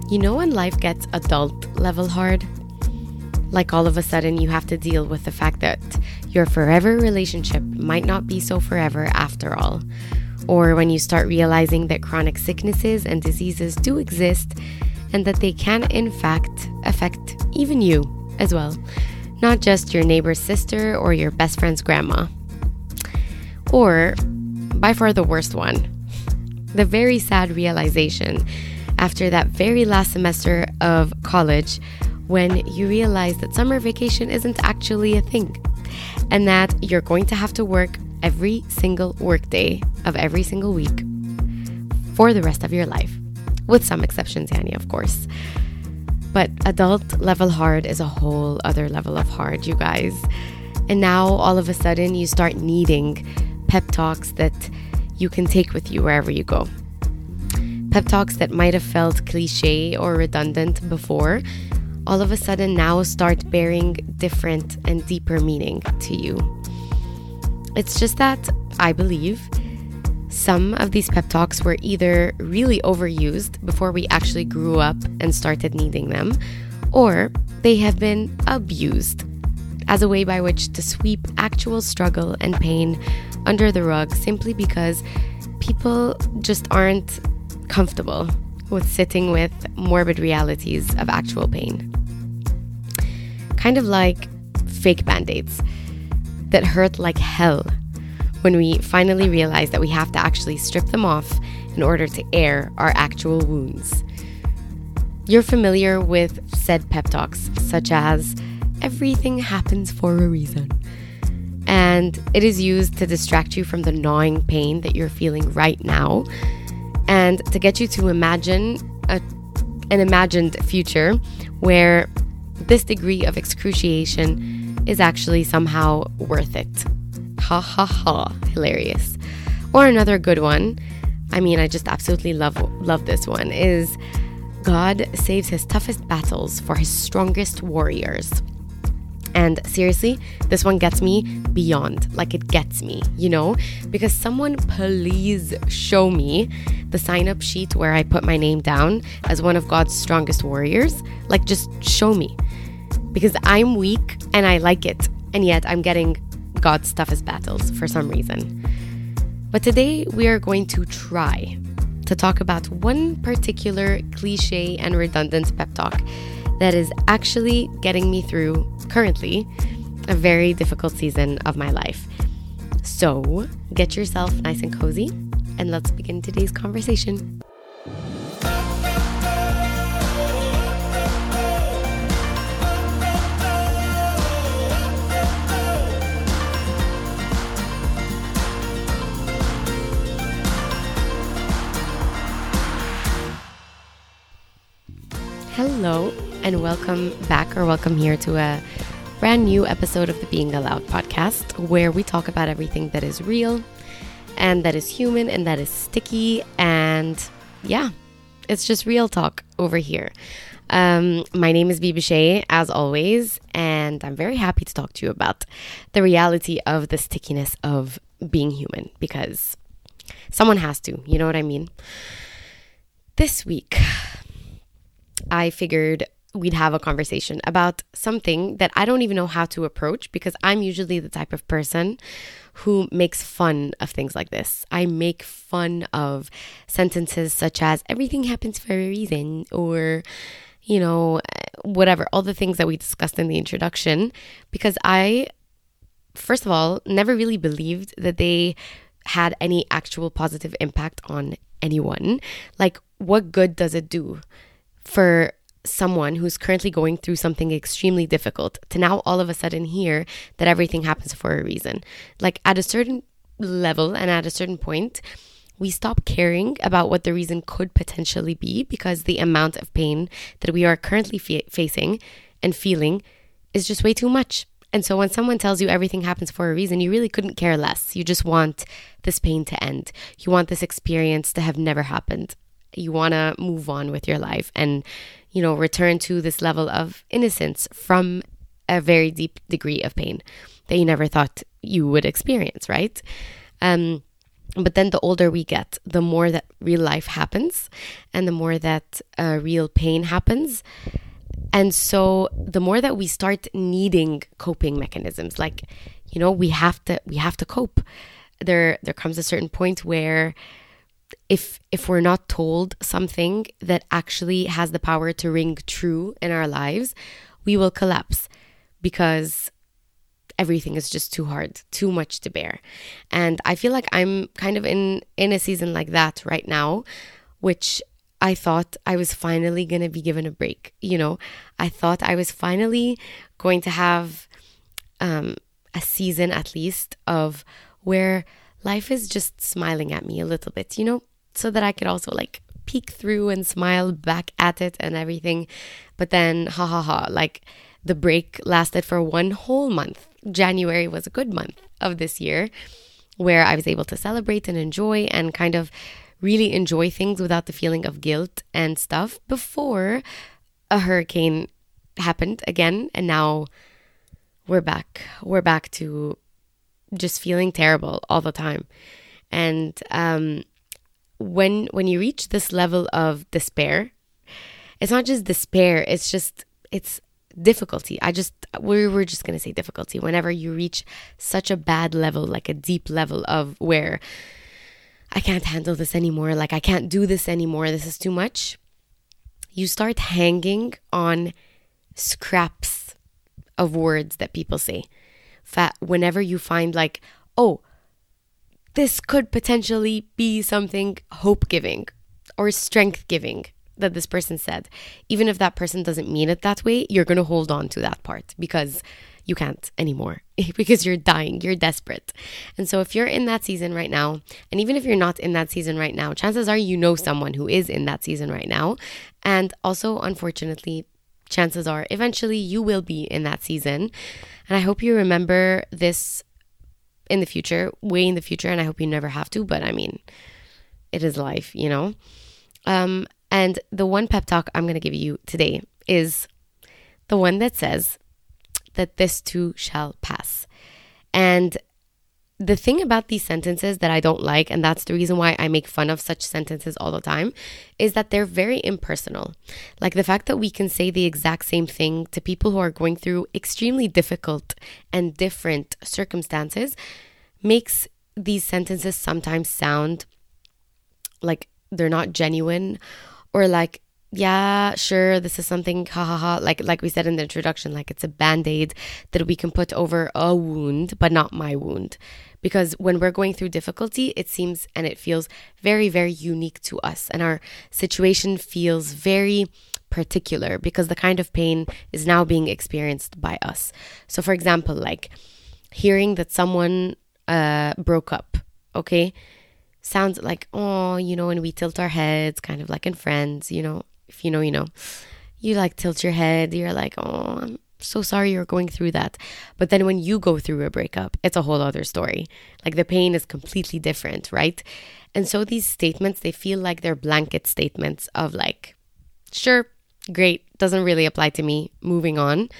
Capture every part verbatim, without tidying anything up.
You know when life gets adult level hard? Like all of a sudden you have to deal with the fact that your forever relationship might not be so forever after all. Or when you start realizing that chronic sicknesses and diseases do exist and that they can in fact affect even you as well, not just your neighbor's sister or your best friend's grandma. Or, by far the worst one, the very sad realization after that very last semester of college when you realize that summer vacation isn't actually a thing and that you're going to have to work every single workday of every single week for the rest of your life, with some exceptions, Yani, of course. But adult level hard is a whole other level of hard, you guys. And now all of a sudden you start needing pep talks that you can take with you wherever you go. Pep talks that might have felt cliche or redundant before, all of a sudden now start bearing different and deeper meaning to you. It's just that, I believe, some of these pep talks were either really overused before we actually grew up and started needing them, or they have been abused as a way by which to sweep actual struggle and pain under the rug simply because people just aren't comfortable with sitting with morbid realities of actual pain. Kind of like fake band-aids that hurt like hell when we finally realize that we have to actually strip them off in order to air our actual wounds. You're familiar with said pep talks such as, everything happens for a reason. And it is used to distract you from the gnawing pain that you're feeling right now and to get you to imagine a, an imagined future where this degree of excruciation is actually somehow worth it. Ha ha ha, hilarious. Or another good one, I mean, I just absolutely love love this one, is God saves his toughest battles for his strongest warriors. And seriously, this one gets me beyond, like it gets me, you know, because someone please show me the sign-up sheet where I put my name down as one of God's strongest warriors. Like, just show me, because I'm weak and I like it, and yet I'm getting God's toughest battles for some reason. But today we are going to try to talk about one particular cliche and redundant pep talk that is actually getting me through, currently, a very difficult season of my life. So get yourself nice and cozy and let's begin today's conversation. Hello and welcome back or welcome here to a brand new episode of the Being Aloud podcast, where we talk about everything that is real and that is human and that is sticky, and yeah, it's just real talk over here. Um, my name is Bibishay, as always, and I'm very happy to talk to you about the reality of the stickiness of being human, because someone has to, you know what I mean? This week, I figured we'd have a conversation about something that I don't even know how to approach, because I'm usually the type of person who makes fun of things like this. I make fun of sentences such as everything happens for a reason, or, you know, whatever, all the things that we discussed in the introduction, because I, first of all, never really believed that they had any actual positive impact on anyone. Like, what good does it do for someone who's currently going through something extremely difficult to now all of a sudden hear that everything happens for a reason? Like, at a certain level and at a certain point, we stop caring about what the reason could potentially be, because the amount of pain that we are currently fa- facing and feeling is just way too much. And so when someone tells you everything happens for a reason, you really couldn't care less. You just want this pain to end. You want this experience to have never happened. You want to move on with your life and, you know, return to this level of innocence from a very deep degree of pain that you never thought you would experience, right? Um, But then the older we get, the more that real life happens and the more that uh, real pain happens. And so the more that we start needing coping mechanisms, like, you know, we have to we have to cope. There there comes a certain point where if if we're not told something that actually has the power to ring true in our lives, we will collapse because everything is just too hard, too much to bear. And I feel like I'm kind of in in a season like that right now, which I thought I was finally going to be given a break. You know, I thought I was finally going to have um, a season at least of where life is just smiling at me a little bit, you know, so that I could also like peek through and smile back at it and everything. But then, ha ha ha, like the break lasted for one whole month. January was a good month of this year where I was able to celebrate and enjoy and kind of really enjoy things without the feeling of guilt and stuff before a hurricane happened again. And now we're back. We're back to just feeling terrible all the time. And um, when when you reach this level of despair, it's not just despair, it's just, it's difficulty. I just, we were just going to say difficulty. Whenever you reach such a bad level, like a deep level of where I can't handle this anymore, like I can't do this anymore, this is too much, you start hanging on scraps of words that people say. Fa- whenever you find like, oh, this could potentially be something hope-giving or strength-giving that this person said, even if that person doesn't mean it that way, you're going to hold on to that part because you can't anymore because you're dying, you're desperate. And so if you're in that season right now, and even if you're not in that season right now, chances are you know someone who is in that season right now. And also, unfortunately, chances are eventually you will be in that season. And I hope you remember this in the future, way in the future, and I hope you never have to, but I mean, it is life, you know? Um, and the one pep talk I'm going to give you today is the one that says that this too shall pass. And the thing about these sentences that I don't like, and that's the reason why I make fun of such sentences all the time, is that they're very impersonal. Like the fact that we can say the exact same thing to people who are going through extremely difficult and different circumstances makes these sentences sometimes sound like they're not genuine, or like, yeah, sure, this is something, ha ha ha, like like we said in the introduction, like it's a band-aid that we can put over a wound, but not my wound. Because when we're going through difficulty, it seems and it feels very, very unique to us. And our situation feels very particular because the kind of pain is now being experienced by us. So for example, like hearing that someone uh, broke up, okay? Sounds like, oh, you know, and we tilt our heads, kind of like in Friends, you know, if you know, you know, you like tilt your head, you're like, oh, I'm so sorry you're going through that. But then when you go through a breakup, it's a whole other story. Like the pain is completely different, right? And so these statements, they feel like they're blanket statements of like, sure, great, doesn't really apply to me, moving on.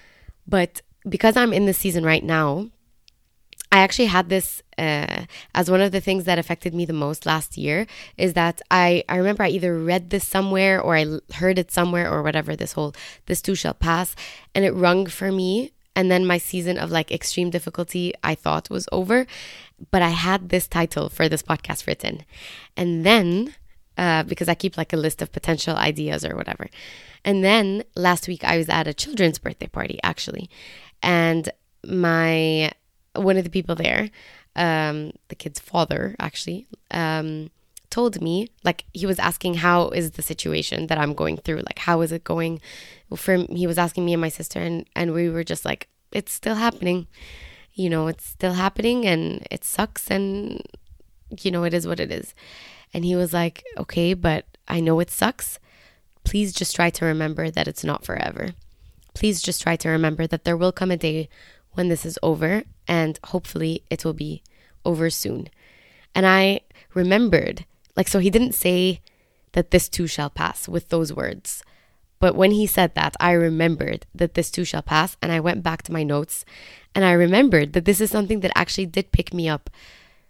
But because I'm in this season right now, I actually had this uh, as one of the things that affected me the most last year, is that I, I remember I either read this somewhere or I heard it somewhere or whatever, this whole, this too shall pass. And it rung for me. And then my season of like extreme difficulty, I thought was over. But I had this title for this podcast written. And then, uh, because I keep like a list of potential ideas or whatever. And then last week I was at a children's birthday party, actually. And my... one of the people there, um, the kid's father, actually, um, told me, like, he was asking, how is the situation that I'm going through? Like, how is it going? For he was asking me and my sister, and, and we were just like, it's still happening. You know, it's still happening, and it sucks, and, you know, it is what it is. And he was like, okay, but I know it sucks. Please just try to remember that it's not forever. Please just try to remember that there will come a day when this is over, and hopefully it will be over soon. And I remembered, like, so he didn't say that this too shall pass with those words. But when he said that, I remembered that this too shall pass. And I went back to my notes and I remembered that this is something that actually did pick me up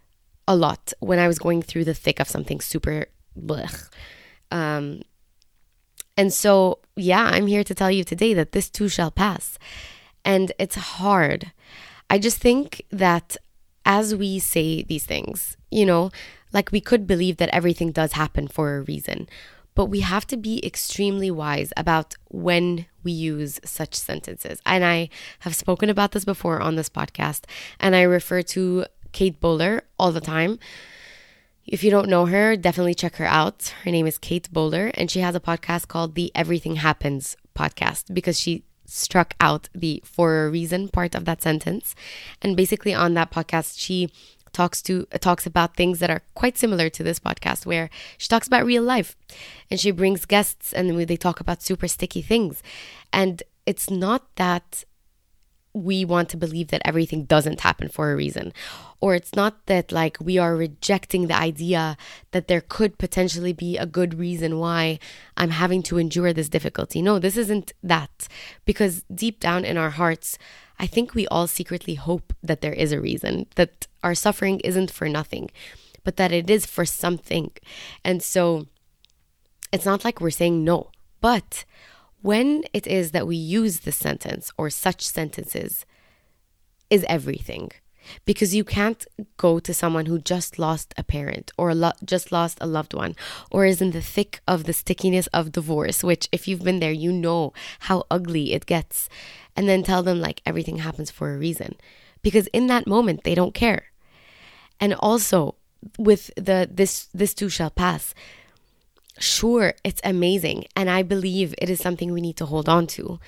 a lot when I was going through the thick of something super blech. Um, and so, yeah, I'm here to tell you today that this too shall pass. And it's hard. I just think that as we say these things, you know, like we could believe that everything does happen for a reason, but we have to be extremely wise about when we use such sentences. And I have spoken about this before on this podcast, and I refer to Kate Bowler all the time. If you don't know her, definitely check her out. Her name is Kate Bowler, and she has a podcast called the Everything Happens podcast, because she struck out the for a reason part of that sentence. And basically on that podcast, she talks to uh, talks about things that are quite similar to this podcast, where she talks about real life, and she brings guests and they talk about super sticky things. And it's not that we want to believe that everything doesn't happen for a reason, or it's not that like we are rejecting the idea that there could potentially be a good reason why I'm having to endure this difficulty. No, this isn't that, because deep down in our hearts, I think we all secretly hope that there is a reason, that our suffering isn't for nothing, but that it is for something. And so it's not like we're saying no, but when it is that we use this sentence or such sentences is everything. Because you can't go to someone who just lost a parent or lo- just lost a loved one, or is in the thick of the stickiness of divorce, which if you've been there, you know how ugly it gets, and then tell them like everything happens for a reason. Because in that moment, they don't care. And also with the this this too shall pass, sure, it's amazing, and I believe it is something we need to hold on to.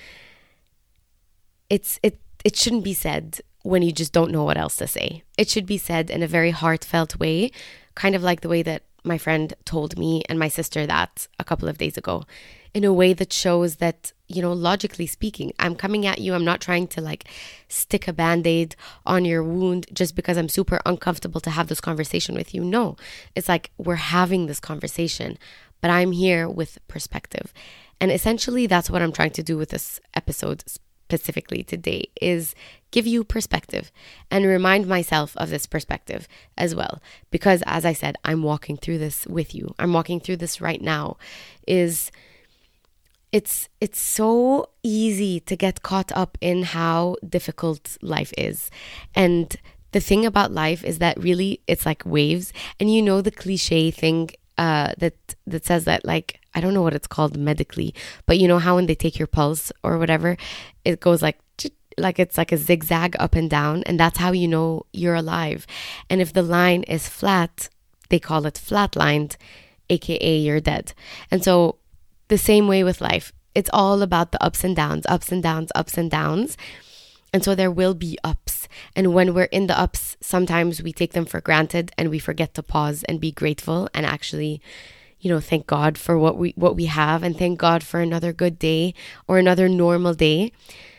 It's it it shouldn't be said when you just don't know what else to say. It should be said in a very heartfelt way, kind of like the way that my friend told me and my sister that a couple of days ago, in a way that shows that, you know, logically speaking, I'm coming at you. I'm not trying to like stick a band-aid on your wound just because I'm super uncomfortable to have this conversation with you. No, it's like we're having this conversation, but I'm here with perspective. And essentially that's what I'm trying to do with this episode specifically today, is give you perspective and remind myself of this perspective as well. Because as I said, I'm walking through this with you. I'm walking through this right now. Is it's it's so easy to get caught up in how difficult life is. And the thing about life is that really it's like waves. And you know the cliche thing uh, that that says that, like, I don't know what it's called medically, but you know how when they take your pulse or whatever, it goes like, like it's like a zigzag up and down, and that's how you know you're alive. And if the line is flat, they call it flatlined, aka you're dead. And so the same way with life, it's all about the ups and downs, ups and downs, ups and downs. And so there will be ups. And when we're in the ups, sometimes we take them for granted and we forget to pause and be grateful and actually, you know, thank God for what we what we have, and thank God for another good day or another normal day.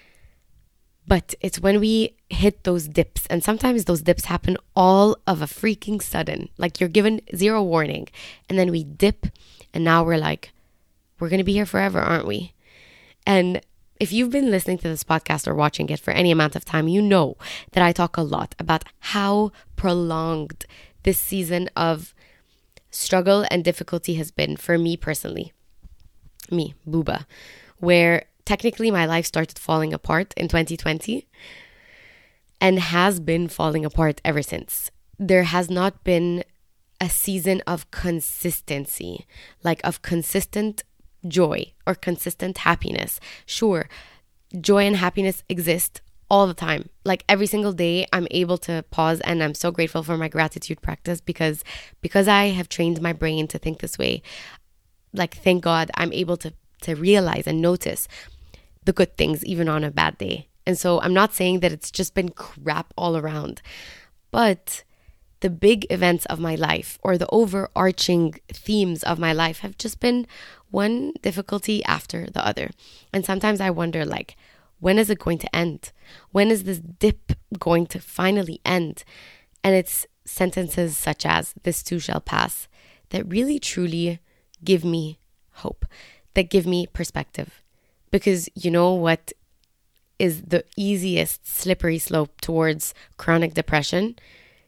But it's when we hit those dips, and sometimes those dips happen all of a freaking sudden, like you're given zero warning, and then we dip, and now we're like, we're going to be here forever, aren't we? And if you've been listening to this podcast or watching it for any amount of time, you know that I talk a lot about how prolonged this season of struggle and difficulty has been for me personally. Me, Booba, where technically my life started falling apart in twenty twenty and has been falling apart ever since. There has not been a season of consistency, like of consistent joy or consistent happiness. Sure, joy and happiness exist all the time. Like every single day I'm able to pause, and I'm so grateful for my gratitude practice because because I have trained my brain to think this way. Like, thank God I'm able to to realize and notice the good things even on a bad day. And so I'm not saying that it's just been crap all around, but the big events of my life or the overarching themes of my life have just been one difficulty after the other. And sometimes I wonder, like, when is it going to end? When is this dip going to finally end? And it's sentences such as "this too shall pass" that really truly give me hope, that give me perspective. Because you know what is the easiest slippery slope towards chronic depression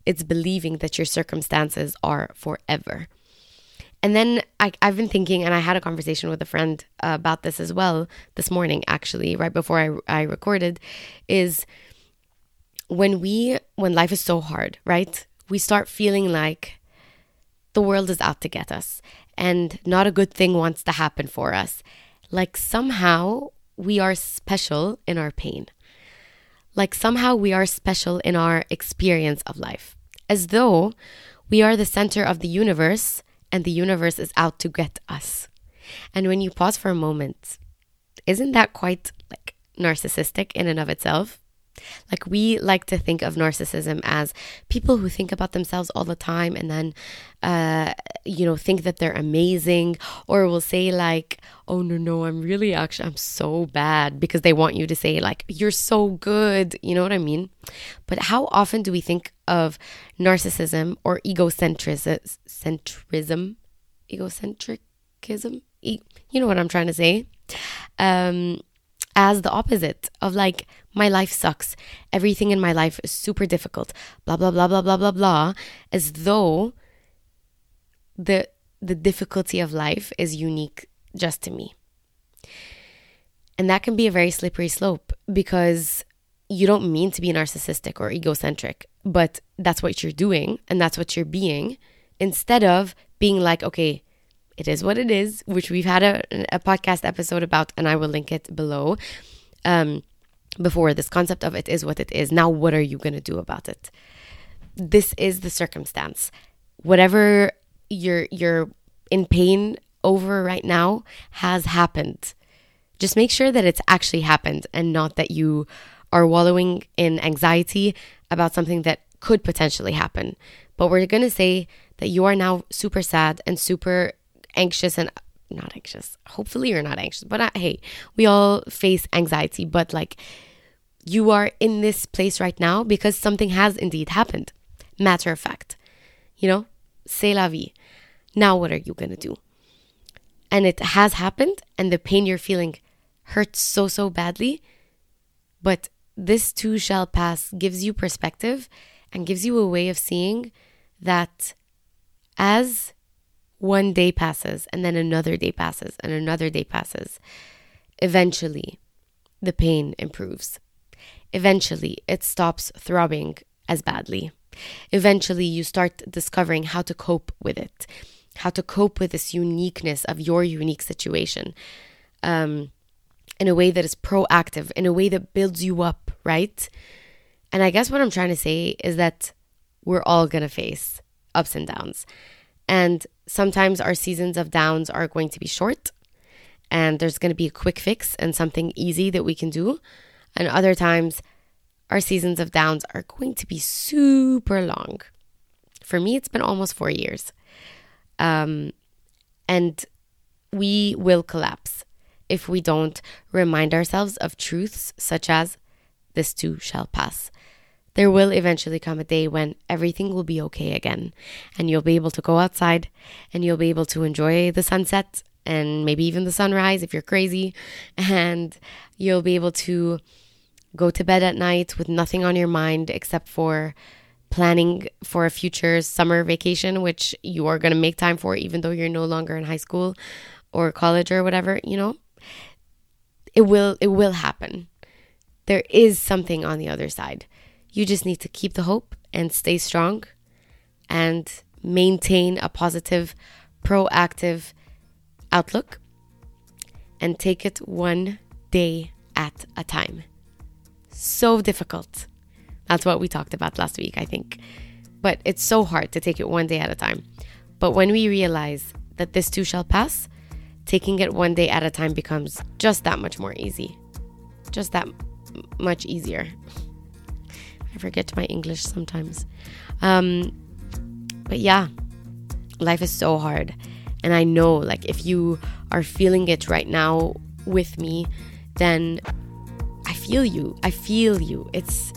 It's believing that your circumstances are forever. And then I, I've been thinking, and I had a conversation with a friend uh, about this as well this morning, actually, right before I, I recorded, is when we, when life is so hard, right? We start feeling like the world is out to get us and not a good thing wants to happen for us. Like somehow we are special in our pain. Like somehow we are special in our experience of life. As though we are the center of the universe and the universe is out to get us. And when you pause for a moment, isn't that quite like narcissistic in and of itself? Like we like to think of narcissism as people who think about themselves all the time and then, uh, you know, think that they're amazing, or will say like, oh no, no, I'm really actually, I'm so bad, because they want you to say like, you're so good. You know what I mean? But how often do we think of narcissism or egocentrism, centrism, egocentricism? E- you know what I'm trying to say? Um, as the opposite of like, my life sucks. Everything in my life is super difficult. Blah, blah, blah, blah, blah, blah, blah. As though the the difficulty of life is unique just to me. And that can be a very slippery slope, because you don't mean to be narcissistic or egocentric, but that's what you're doing and that's what you're being, instead of being like, okay, it is what it is, which we've had a, a podcast episode about, and I will link it below. Um, before, this concept of it is what it is. Now, what are you going to do about it? This is the circumstance. Whatever you're you're in pain over right now has happened. Just make sure that it's actually happened and not that you are wallowing in anxiety about something that could potentially happen. But we're going to say that you are now super sad and super anxious, and not anxious. Hopefully you're not anxious, but I, hey, we all face anxiety, but like you are in this place right now because something has indeed happened. Matter of fact, you know, c'est la vie. Now what are you going to do? And it has happened, and the pain you're feeling hurts so, so badly. But this too shall pass gives you perspective and gives you a way of seeing that as one day passes and then another day passes and another day passes, eventually the pain improves. Eventually it stops throbbing as badly. Eventually you start discovering how to cope with it, how to cope with this uniqueness of your unique situation, um, in a way that is proactive, in a way that builds you up, right? And I guess what I'm trying to say is that we're all going to face ups and downs. And sometimes our seasons of downs are going to be short, and there's going to be a quick fix and something easy that we can do. And other times our seasons of downs are going to be super long. For me, it's been almost four years. Um, and we will collapse if we don't remind ourselves of truths such as this too shall pass. There will eventually come a day when everything will be okay again, and you'll be able to go outside and you'll be able to enjoy the sunset and maybe even the sunrise if you're crazy, and you'll be able to go to bed at night with nothing on your mind except for planning for a future summer vacation, which you are going to make time for even though you're no longer in high school or college or whatever, you know. It will it will happen. There is something on the other side. You just need to keep the hope and stay strong and maintain a positive, proactive outlook and take it one day at a time. So difficult. That's what we talked about last week, I think. But it's so hard to take it one day at a time. But when we realize that this too shall pass, taking it one day at a time becomes just that much more easy. Just that m- much easier. I forget my English sometimes. Um, but yeah, life is so hard. And I know, like, if you are feeling it right now with me, then I feel you. I feel you. It's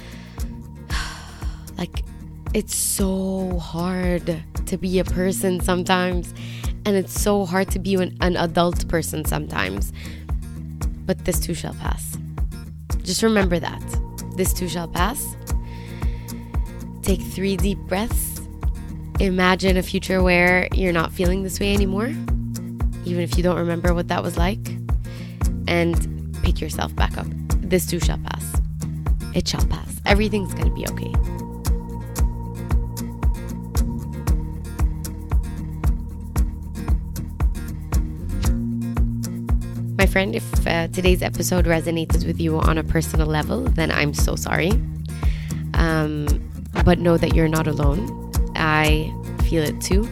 like, it's so hard to be a person sometimes. And it's so hard to be an, an adult person sometimes. But this too shall pass. Just remember that. This too shall pass. take three deep breaths. Imagine a future where you're not feeling this way anymore, even if you don't remember what that was like. And pick yourself back up. This too shall pass. It shall pass. Everything's going to be okay. My friend, if uh, today's episode resonated with you on a personal level, then I'm so sorry. Um, but know that you're not alone. I feel it too.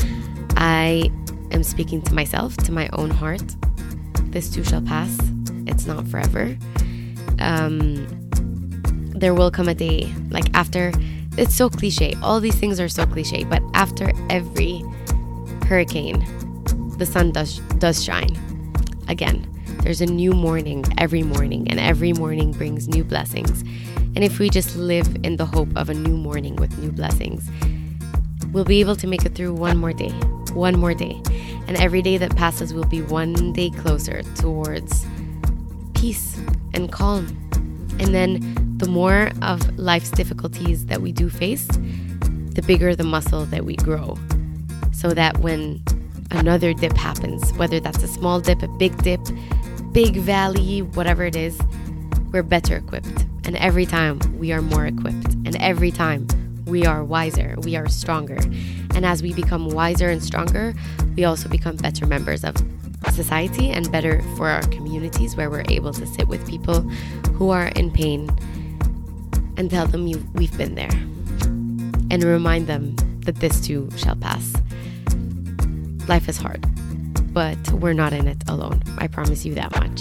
I am speaking to myself, to my own heart. This too shall pass. It's not forever. Um, there will come a day, like after, it's so cliche. All these things are so cliche, but after every hurricane, the sun does does shine. Again, there's a new morning every morning, and every morning brings new blessings. And if we just live in the hope of a new morning with new blessings, we'll be able to make it through one more day, one more day. And every day that passes will be one day closer towards peace and calm. And then the more of life's difficulties that we do face, the bigger the muscle that we grow. So that when another dip happens, whether that's a small dip, a big dip, big valley, whatever it is, we're better equipped. And every time we are more equipped. And every time we are wiser, we are stronger. And as we become wiser and stronger, we also become better members of society and better for our communities, where we're able to sit with people who are in pain and tell them you, we've been there. And remind them that this too shall pass. Life is hard, but we're not in it alone. I promise you that much.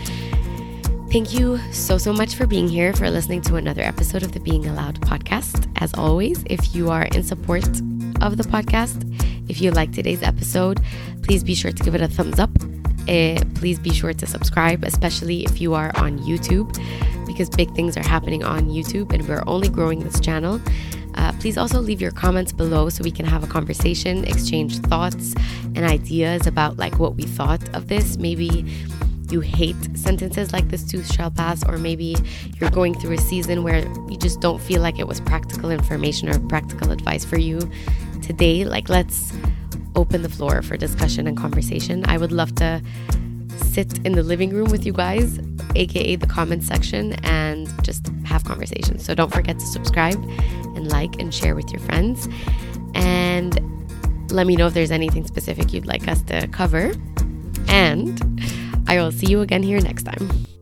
Thank you so, so much for being here, for listening to another episode of the Being Allowed podcast. As always, if you are in support of the podcast, if you like today's episode, please be sure to give it a thumbs up. Uh, please be sure to subscribe, especially if you are on YouTube, because big things are happening on YouTube and we're only growing this channel. Uh, please also leave your comments below so we can have a conversation, exchange thoughts and ideas about like what we thought of this. Maybe you hate sentences like this too shall pass, or maybe you're going through a season where you just don't feel like it was practical information or practical advice for you today. Like, let's open the floor for discussion and conversation. I would love to sit in the living room with you guys, aka the comment section, and just have conversations. So don't forget to subscribe and like and share with your friends, and let me know if there's anything specific you'd like us to cover, and I will see you again here next time.